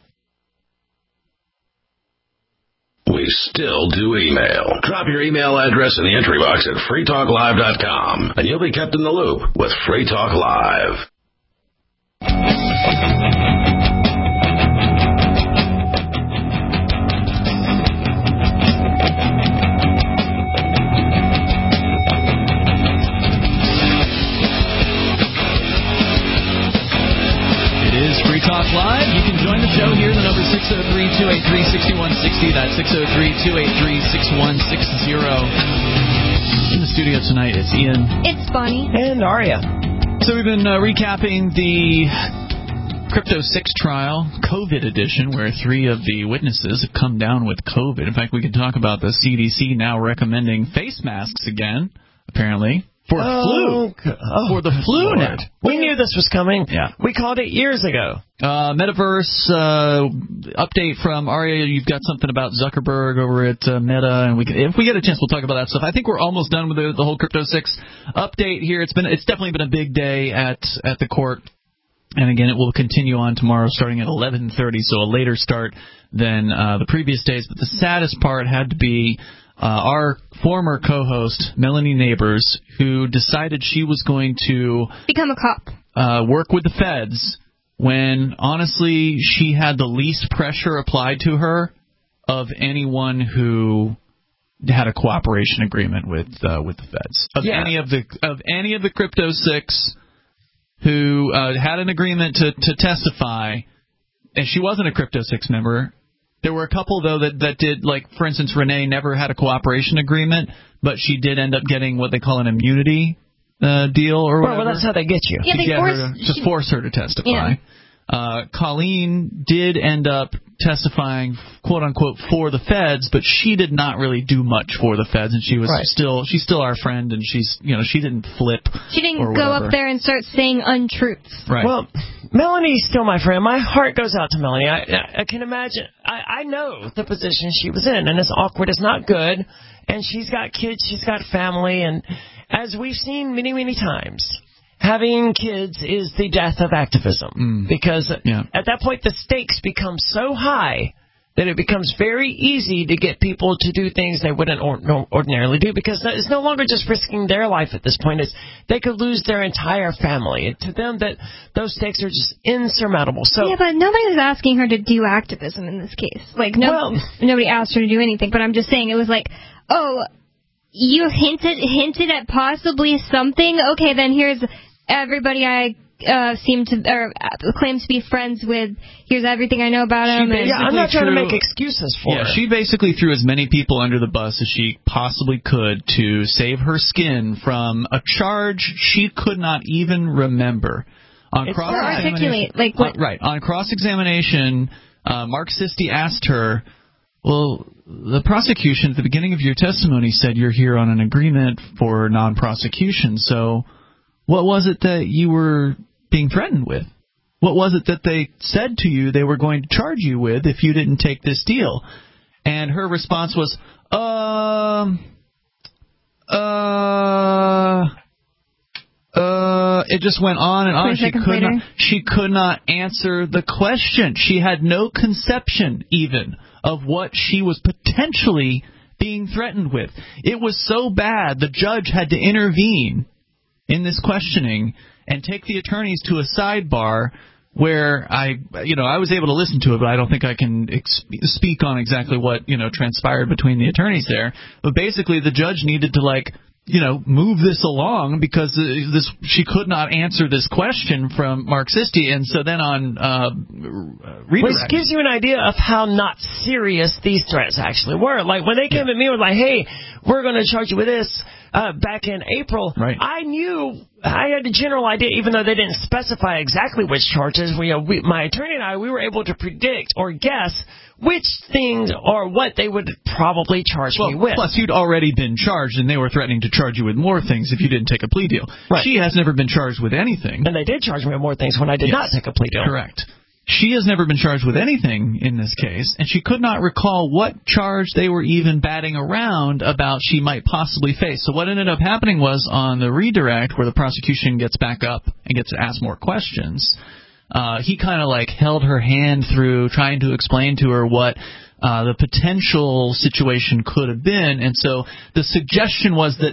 We still do email. Drop your email address in the entry box at free talk live dot com, and you'll be kept in the loop with Free Talk Live. Free Talk Live. You can join the show here. The number six oh three, two eight three, six one six oh. That's six oh three, two eight three, six one six oh. In the studio tonight, it's Ian. It's Bonnie. And Aria. So we've been uh, recapping the Crypto six trial, COVID edition, where three of the witnesses have come down with COVID. In fact, we can talk about the C D C now recommending face masks again, apparently. For oh, flu. Oh, for the flu now. We knew this was coming. Yeah. We called it years ago. Uh, Metaverse uh, update from Aria. You've got something about Zuckerberg over at uh, Meta, and we can, if we get a chance, we'll talk about that stuff. I think we're almost done with the, the whole Crypto six update here. It's been it's definitely been a big day at at the court, and again, it will continue on tomorrow, starting at eleven thirty, so a later start than uh, the previous days. But the saddest part had to be Uh, our former co-host, Melanie Neighbors, who decided she was going to become a cop, uh, work with the feds, when honestly she had the least pressure applied to her of anyone who had a cooperation agreement with uh, with the feds. Of yeah. any of the of any of the Crypto six who uh, had an agreement to, to testify, and she wasn't a Crypto six member. There were a couple, though, that, that did, like, for instance, Renee never had a cooperation agreement, but she did end up getting what they call an immunity uh, deal or whatever. Well, that's how they get you. Yeah, to, they get force, her to, to she, force her to testify. Yeah. Uh, Colleen did end up testifying, quote unquote, for the feds, but she did not really do much for the feds, and she was right. still she's still our friend, and she's you know she didn't flip. She didn't or go whatever. up there and start saying untruths. Right. Well, Melanie's still my friend. My heart goes out to Melanie. I, I, I can imagine. I, I know the position she was in, and it's awkward. It's not good. And she's got kids. She's got family. And as we've seen many, many times, having kids is the death of activism. Mm. Because yeah. at that point, the stakes become so high that it becomes very easy to get people to do things they wouldn't or, no, ordinarily do, because it's no longer just risking their life at this point. It's, they could lose their entire family. And to them, that those stakes are just insurmountable. So yeah, but nobody was asking her to do activism in this case. Like, no, well, nobody asked her to do anything, but I'm just saying it was like, oh, you hinted hinted at possibly something? Okay, then here's everybody I uh, seemed to or claimed to be friends with. Here's everything I know about him. And yeah, I'm not trying threw, to make excuses for yeah, her. She basically threw as many people under the bus as she possibly could to save her skin from a charge she could not even remember. On it's cross hard to articulate. Like what? Uh, right. On cross-examination, uh, Mark Sisti asked her, well, the prosecution at the beginning of your testimony said you're here on an agreement for non-prosecution, so what was it that you were being threatened with? What was it that they said to you they were going to charge you with if you didn't take this deal? And her response was, um, uh, uh, it just went on and on. She could not, she could not answer the question. She had no conception even of what she was potentially being threatened with. It was so bad the judge had to intervene in this questioning and take the attorneys to a sidebar where I, you know, I was able to listen to it, but I don't think I can ex- speak on exactly what, you know, transpired between the attorneys there. But basically the judge needed to, like, you know, move this along because uh, this she could not answer this question from Mark Sisti. And so then on uh, redirect. Which gives you an idea of how not serious these threats actually were. Like, when they came yeah. at me and were like, hey, we're going to charge you with this uh, back in April, right. I knew, I had a general idea, even though they didn't specify exactly which charges. We, uh, we, my attorney and I, we were able to predict or guess which things or what they would probably charge well, me with. Plus, you'd already been charged, and they were threatening to charge you with more things if you didn't take a plea deal. Right. She has never been charged with anything. And they did charge me with more things when I did yes. not take a plea deal. Correct. She has never been charged with anything in this case, and she could not recall what charge they were even batting around about she might possibly face. So what ended up happening was on the redirect, where the prosecution gets back up and gets to ask more questions, uh, he kind of like held her hand through trying to explain to her what Uh, the potential situation could have been, and so the suggestion was that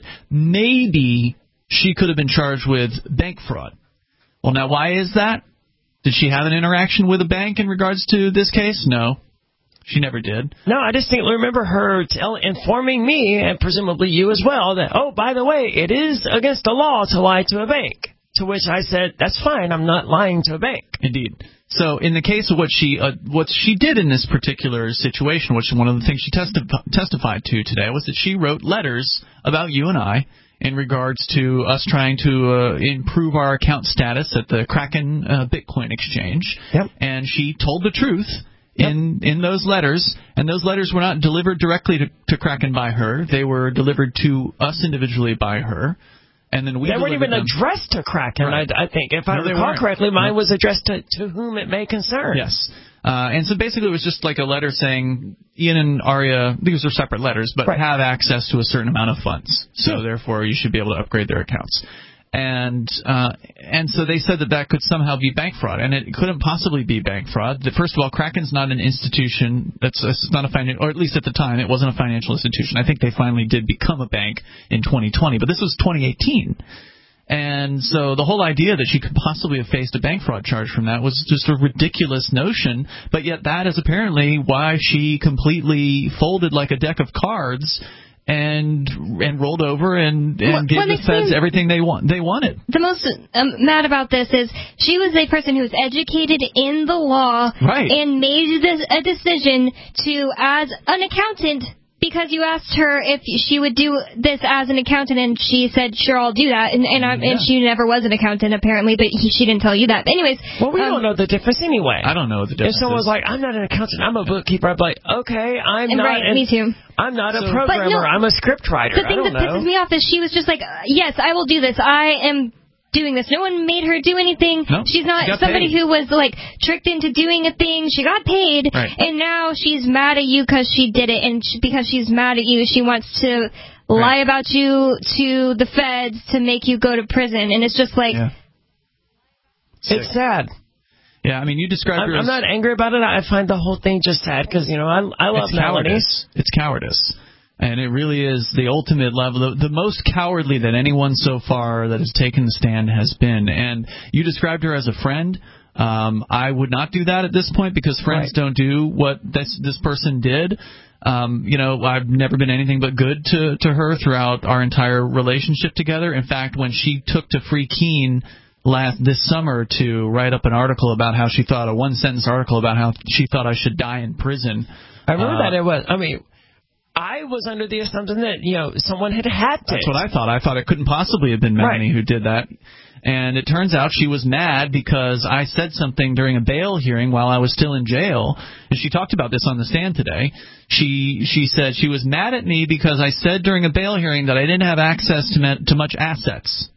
maybe she could have been charged with bank fraud. Well, now, why is that? Did she have an interaction with a bank in regards to this case? No, she never did. No, I distinctly remember her tell, informing me, and presumably you as well, that, oh, by the way, it is against the law to lie to a bank. To which I said, that's fine, I'm not lying to a bank. Indeed. So in the case of what she uh, what she did in this particular situation, which one of the things she testi- testified to today, was that she wrote letters about you and I in regards to us trying to uh, improve our account status at the Kraken uh, Bitcoin exchange. Yep. And she told the truth in in those letters, and those letters were not delivered directly to, to Kraken by her. They were delivered to us individually by her. And then we they weren't even them. addressed to Kraken, right. I, I think. If I no, recall correctly, mine no. was addressed to, to whom it may concern. Yes. Uh, and so basically it was just like a letter saying, Ian and Aria, these are separate letters, but right. have access to a certain amount of funds. So yeah. therefore you should be able to upgrade their accounts. And uh, and so they said that that could somehow be bank fraud, and it couldn't possibly be bank fraud. First of all, Kraken's not an institution. That's it's not a financial, or at least at the time, it wasn't a financial institution. I think they finally did become a bank in twenty twenty, but this was twenty eighteen. And so the whole idea that she could possibly have faced a bank fraud charge from that was just a ridiculous notion. But yet that is apparently why she completely folded like a deck of cards and and rolled over and, and well, gave well, the feds everything they want they wanted. The most um, mad about this is she was a person who was educated in the law right. and made this, a decision to, as an accountant, because you asked her if she would do this as an accountant, and she said, sure, I'll do that. And and, I, yeah. and she never was an accountant, apparently, but he, she didn't tell you that. But anyways. Well, we um, don't know the difference anyway. I don't know what the difference If someone's is. like, I'm not an accountant, I'm a bookkeeper, I'm like, okay, I'm and not. Right, an, me too. I'm not so, a programmer, no, I'm a script writer. The thing I don't that know. pisses me off is she was just like, yes, I will do this. I am doing this. No one made her do anything. Nope. She's not she somebody paid. who was like tricked into doing a thing. She got paid, right. and now she's mad at you because she did it, and she, because she's mad at you, she wants to lie right. about you to the feds to make you go to prison. And it's just like, yeah. it's sad. Yeah, I mean, you described I'm, her as... I'm not angry about it. I find the whole thing just sad because, you know, I, I love it's Melanie. Cowardice. It's cowardice. And it really is the ultimate level, the, the most cowardly that anyone so far that has taken the stand has been. And you described her as a friend. Um, I would not do that at this point because friends right. don't do what this this person did. Um, you know, I've never been anything but good to, to her throughout our entire relationship together. In fact, when she took to Free Keen last this summer to write up an article about how she thought, a one-sentence article about how she thought I should die in prison. I remember uh, that it was, I mean, I was under the assumption that, you know, someone had hacked it. That's what I thought. I thought it couldn't possibly have been Melanie right. who did that. And it turns out she was mad because I said something during a bail hearing while I was still in jail. And she talked about this on the stand today. She she said she was mad at me because I said during a bail hearing that I didn't have access to, me- to much assets,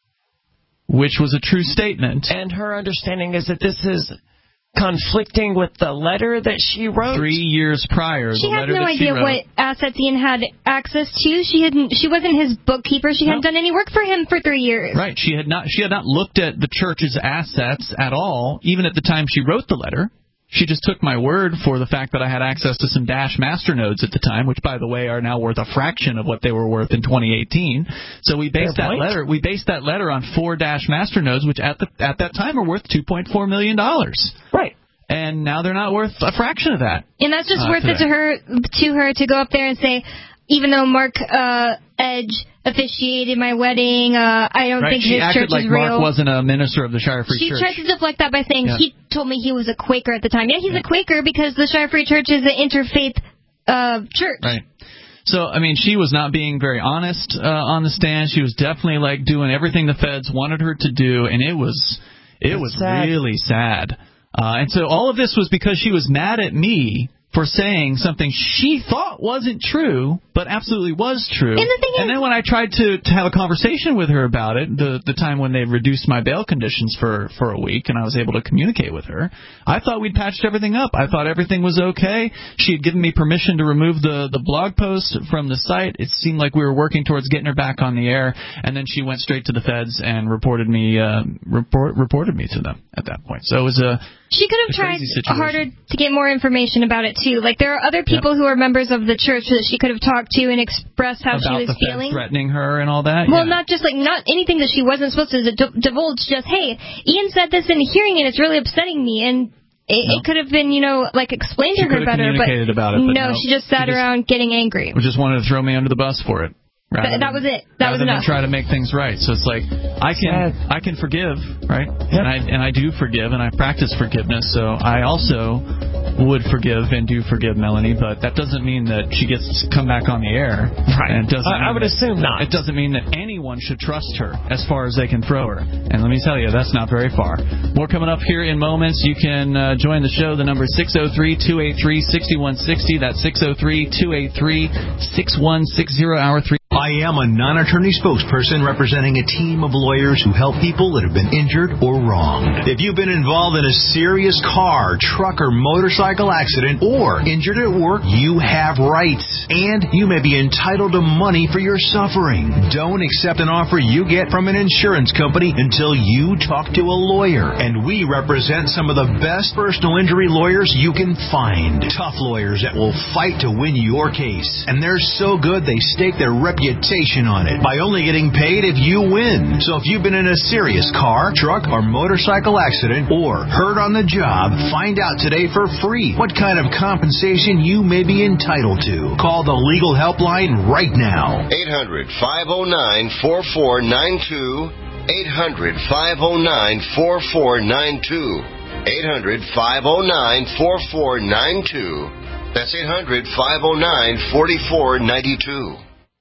which was a true statement. And her understanding is that this is conflicting with the letter that she wrote three years prior. She the has letter no that idea she wrote, what assets Ian had access to. She hadn't. She wasn't his bookkeeper. She no. hadn't done any work for him for three years. Right. She had not. She had not looked at the church's assets at all, even at the time she wrote the letter. She just took my word for the fact that I had access to some Dash Masternodes at the time, which, by the way, are now worth a fraction of what they were worth in twenty eighteen. So we based Fair that point. letter. We based that letter on four Dash Masternodes, which at the at that time were worth two point four million dollars. Right. And now they're not worth a fraction of that. And that's just uh, worth today. it to her to her to go up there and say, even though Mark uh, Edge officiated my wedding, uh, I don't right. think she his acted church like is real. Mark wasn't a minister of the Shire Free she Church. She tried to deflect that by saying yeah. he told me he was a Quaker at the time. Yeah, he's yeah. a Quaker because the Shire Free Church is an interfaith uh, church. Right. So, I mean, she was not being very honest uh, on the stand. She was definitely, like, doing everything the feds wanted her to do, and it was it That's was sad. really sad. Uh, and so all of this was because she was mad at me for saying something she thought wasn't true, but absolutely was true. And, the thing and is, then when I tried to, to have a conversation with her about it, the the time when they reduced my bail conditions for, for a week, and I was able to communicate with her, I thought we'd patched everything up. I thought everything was okay. She had given me permission to remove the, the blog post from the site. It seemed like we were working towards getting her back on the air, and then she went straight to the feds and reported me uh, report, reported me to them at that point. So it was a She could have tried harder to get more information about it, too. Like, there are other people yep. who are members of the church that she could have talked to and expressed how about she was the feeling. Feds threatening her and all that? Well, yeah. not just, like, not anything that she wasn't supposed to d- divulge, just, hey, Ian said this in a hearing and it's really upsetting me, and it, no. it could have been, you know, like, explained she to her better, but, about it, but no, no, she just sat she around just, getting angry. She just wanted to throw me under the bus for it. Th- that was it. That was rather enough. than try to make things right. So it's like I can Sad. I can forgive, right? Yep. And I and I do forgive, and I practice forgiveness. So I also would forgive and do forgive Melanie, but that doesn't mean that she gets to come back on the air. Right. And it doesn't I, I would that, assume not. It doesn't mean that anyone should trust her as far as they can throw her. And let me tell you, that's not very far. More coming up here in moments. You can uh, join the show. The number is six oh three, two eight three, six one six oh. That's six oh three, two eight three, six one six oh. Hour three. I am a non-attorney spokesperson representing a team of lawyers who help people that have been injured or wronged. If you've been involved in a serious car, truck, or motorcycle accident or injured at work, you have rights, and you may be entitled to money for your suffering. Don't accept an offer you get from an insurance company until you talk to a lawyer, and we represent some of the best personal injury lawyers you can find. Tough lawyers that will fight to win your case, and they're so good they stake their reputation on it by only getting paid if you win. So if you've been in a serious car, truck, or motorcycle accident or hurt on the job, find out today for free what kind of compensation you may be entitled to. Call the legal helpline right now. eight hundred, five oh nine, four four nine two. eight hundred, five oh nine, four four nine two. eight hundred, five oh nine, four four nine two. That's eight hundred, five oh nine, four four nine two.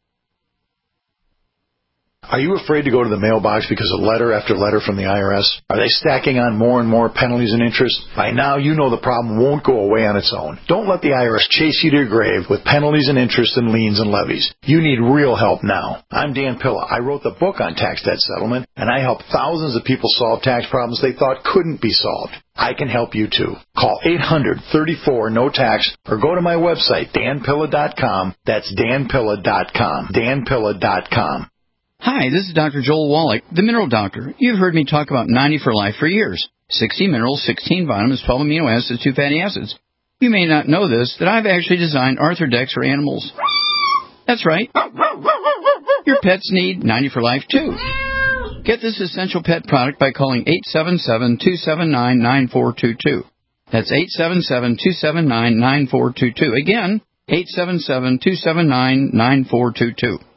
Are you afraid to go to the mailbox because of letter after letter from the I R S? Are they stacking on more and more penalties and interest? By now, you know the problem won't go away on its own. Don't let the I R S chase you to your grave with penalties and interest and liens and levies. You need real help now. I'm Dan Pilla. I wrote the book on tax debt settlement, and I help thousands of people solve tax problems they thought couldn't be solved. I can help you too. Call eight hundred, thirty-four, no tax or go to my website, dan pilla dot com. That's dan pilla dot com. dan pilla dot com. Hi, this is Doctor Joel Wallach, the Mineral Doctor. You've heard me talk about ninety for Life for years. sixty minerals, sixteen vitamins, twelve amino acids, two fatty acids. You may not know this, that I've actually designed Arthrodex for animals. That's right. Your pets need ninety for Life too. Get this essential pet product by calling eight seven seven, two seven nine, nine four two two. That's eight seven seven, two seven nine, nine four two two. Again, eight seven seven, two seven nine, nine four two two.